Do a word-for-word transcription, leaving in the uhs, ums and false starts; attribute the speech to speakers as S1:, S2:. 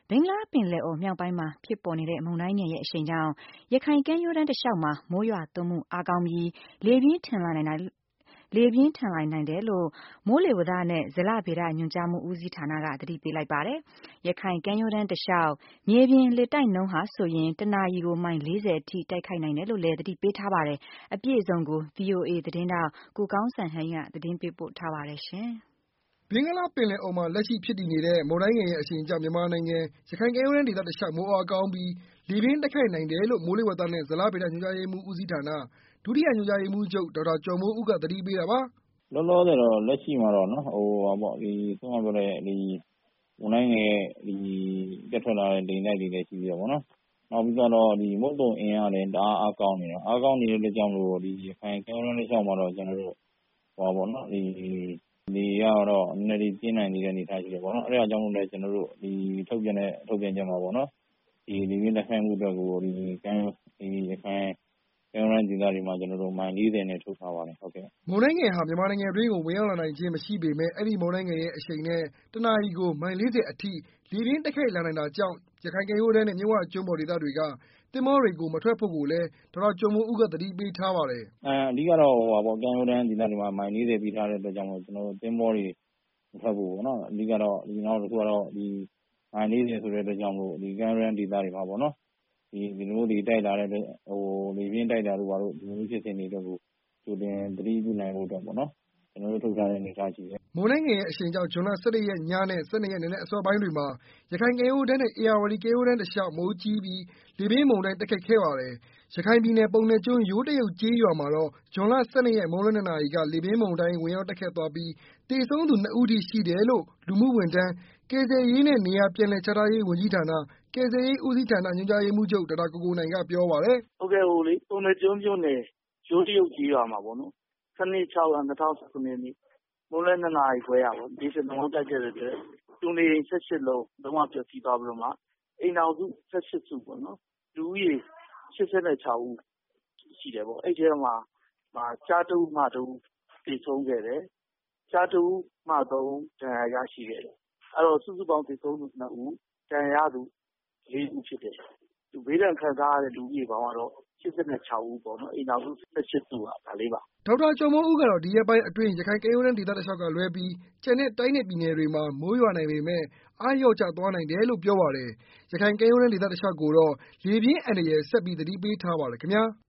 S1: ဘင်္ဂလားပင်လယ်အော်မြောက်ပိုင်းမှာဖြစ်ပေါ်နေတဲ့မုန်တိုင်းငယ်ရဲ့အရှိန်ကြောင့်ရခိုင်ကမ်းရိုးတန်းတစ်လျှောက်မှာမိုးရွာသွန်းမှုအားကောင်းပြီးလေပြင်းထန်လာနိုင်တာလေပြင်းထန်လာနိုင်တယ်လို့မိုးလေဝသနဲ့ဇလဗေဒညွှန်ကြားမှုဦးစီးဌာနကသတိပေးလိုက်ပါတယ်။ရခိုင်ကမ်းရိုးတန်းတစ်လျှောက်မြေပြင်လေတိုက်နှုန်းဟာဆိုရင်တနာရီကိုမိုင်လေးဆယ်အထိတိုက်ခိုက်နိုင်တယ်လို့လည်းသတိပေးထားပါတယ်။အပြည့်အစုံကို ဗွီအိုအေသတင်းတောက်ကိုကောင်းစံဟိန်းကသတင်းပေးပို့ထားပါတယ်ရှင်။
S2: ဘင်္ဂလားပင်လယ်အော်မှာလက်ရှိဖြစ်တည်နေတဲ့မုန်တိုင်းငယ်ရဲ့အရှိန်ကြောင့်မြန်မာနိုင်ငံရခိုင်ကမ်းရိုးတန်းဒေသတစ်လျှောက်မိုးအားကောင်းပြီးလေပြင်းတိုက်ခိုက်နိုင်တယ်လို့မိုးလေဝသနဲ့ဇလဗေဒညွှန်ကြားမှုဦးစီးဌာနဒုတိယညွှန်ကြားရေးမှူးချုပ်ဒေါက်တာကျော်မိုးဦးကသတိပေးတာပါ
S3: ။လောလောဆယ်တော့လက်ရှိမှာတော့နော်ဟိုဟာပေါ့ဒီသုံးရပြောတဲ့ဒီမုန်တိုင်းငယ်ဒီပြတ်ထွက်လာတဲ့လေတိုက်တွေလည်းရှိသေးတယ်ပေါ့နော်။နောက်ပြီးတော့ဒီမုတ်တုံအင်းအားလည်းတအားအားကောင်းနေတယ်အားကောင်းနေတဲ့အတွက်ကြောင့်လို့ဒီရခိုင်ကမ်းရိုးတန်းတစ်လျှောက်မှာတော့ကျွန်တော်တို့ဟောပေါ့နော်ဒီဒီကတော့နည်းနည်းပြင်းနိုင်နေတဲ့အနေအထားရှိတယ်ပေါ့နော်အဲဒါကြောင့်မို့လဲကျွန်တော်တို့ဒီထုတ်ပြန်တဲ့ထုတ်ပြန်ချက်မှာပေါ့နော်ဒီဒီပြင်းလက်ခံမှုအတွက်ကိုဒီကမ်းဒီရခိုင်ကမ်းရိုးတန်းဒေသတွေမှာကျွန်တော်တို့မိုင်လေးဆယ်နဲ့ထုတ်ထားပါတယ်ဟုတ်ကဲ့
S2: မုန်တိုင်းငယ်ဟာမြန်မာနိုင်ငံအတွင်းကိုဝင်ရောက်လာနိုင်ခြင်းမရှိပေမဲ့အဲ့ဒီမုန်တိုင်းငယ်ရဲ့အရှိန်နဲ့တနအီကိုမိုင်လေးဆယ်အထိလေပြင်းတိုက်ခိုက်လာနိုင်တာကြောင့်ရခိုင်ကမ်းရိုးတန်းနဲ့မြစ်ဝကျွန်းပေါ်ဒေသတွေကသင်္ဘောတွေကိုမထွက်ဖို့ကိုလည်းဒေါက်တာကျော်မိုးဦးကသတိပေးထားပါတယ်
S3: အဲအဓိကတော့ဟိုပါပေါ့ကမ်းရိုးတန်းဒေသတွေမှာမိုင်လေးဆယ်ပြီးထားတဲ့အတွက်ကြောင့်မို့ကျွန်တော်တို့သင်္ဘောတွေမထွက်ဖို့ပေါ့နော်အဓိကတော့ဒီနောက်တစ်ခုကတော့ဒီမိုင်လေးဆယ်ဆိုတဲ့အတွက်ကြောင့်မို့ဒီကမ်းရိုးတန်းဒေသတွေမှာပေါ့နော်ဒီဒီလိုဒီတိုက်လာတဲ့ဟိုလေပြင်းတိုက်တာတို့ဘာလို့ဒီလိုဖြစ်နေနေတဲ့ကိုကျိုးတင်သတိပြုနိုင်ဖို့အတွက်ပေါ့နော်ကျွန်တော်တို့ထုတ်ထားတဲ့အနေအထားရှိတယ်
S2: မုန်တိုင်းငယ်ရဲ့အရှိန်ကြောင့်ဇွန်လ၁၁ရက်ညနဲ့၁၂ရက်နေ့နဲ့အစောပိုင်းတွေမှာရခိုင်ကမ်းရိုးတန်းနဲ့အေရဝတီကမ်းရိုးတန်းတစ်လျှောက်မိုးကြီးပြီးလေပြင်းမုန်တိုင်းတိုက်ခတ်ခဲ့ပါတယ်။ရခိုင်ပြည်နယ်ပုံနယ်ကျွန်းရိုးတရုတ်ကျေးရွာမှာတော့ဇွန်လ၁၂ရက်မွန်းလွဲနှစ်နာရီကလေပြင်းမုန်တိုင်းဝင်ရောက်တိုက်ခတ်သွားပြီးသေဆုံးသူနှစ်ဦးထိရှိတယ်လို့လူမှုဝန်ထမ်းကယ်ဆယ်ရေးနဲ့နေရာပြန်လည်ချထားရေးဝန်ကြီးဌာနကယ်ဆယ်ရေးဦးစီးဌာနညွှန်ကြားရေးမှူးချုပ်ဒေါက်တာကိုကိုနိုင်ကပြောပါတယ်
S4: ။ဟုတ်ကဲ့ဟိုလေပုံနယ်ကျွန်းမြို့နယ်ရိုးတရုတ်ကျေးရွာမှာပေါ့နော်။စနေ၆ရက်၂၀၁၇ရက်နေ့မွန်းလွဲနှစ်နာရီခွဲရပါဒီစလုံးတိုက်ခဲ့တဲ့အတွက်တူနေ၁၈လုံးလုံးဝပျက်စီးသွားပြီးတော့မှအိမ်တော်စု၁၈စုပေါ့နော်လူဦးရေ၈၆ဦးရှိတယ်ပေါ့အဲ့ဒီမှာကြားတူမှတူတည်ဆုံးခဲ့တယ်ကြားတူမှသုံးဒဏ်ရာရရှိခဲ့တယ်အဲ့တော့စုစုပေါင်းတည်ဆုံးသူနှစ်ဦးဒဏ်ရာရသူလေးဦးဖြစ်တယ်သူဘေးဒဏ်ခံစားရတဲ့လူဦးရေပေါင်းကတော့၈၆ဦးပေါ့နော်အိမ်တော်စု၁၈စုပါဒါလေးပါ
S2: ဒေါက်တာကျော်မိုးဦးကတော့ဒီရက်ပိုင်းအတွင်းရခိုင်ကမ်းရိုးတန်းဒေသတစ်လျှောက်ကလွဲပြီးကျန်တဲ့တိုင်းနယ်ပြည်နယ်တွေမှာမိုးရွာနိုင်ပေမဲ့အားလျော့ကျသွားနိုင်တယ်လို့ပြောပါတယ်ရခိုင်ကမ်းရိုးတန်းဒေသတစ်လျှောက်ကိုတော့လေပြင်းအန္တရာယ်ဆက်ပြီးသတိပေးထားပါတယ်ခင်ဗျာ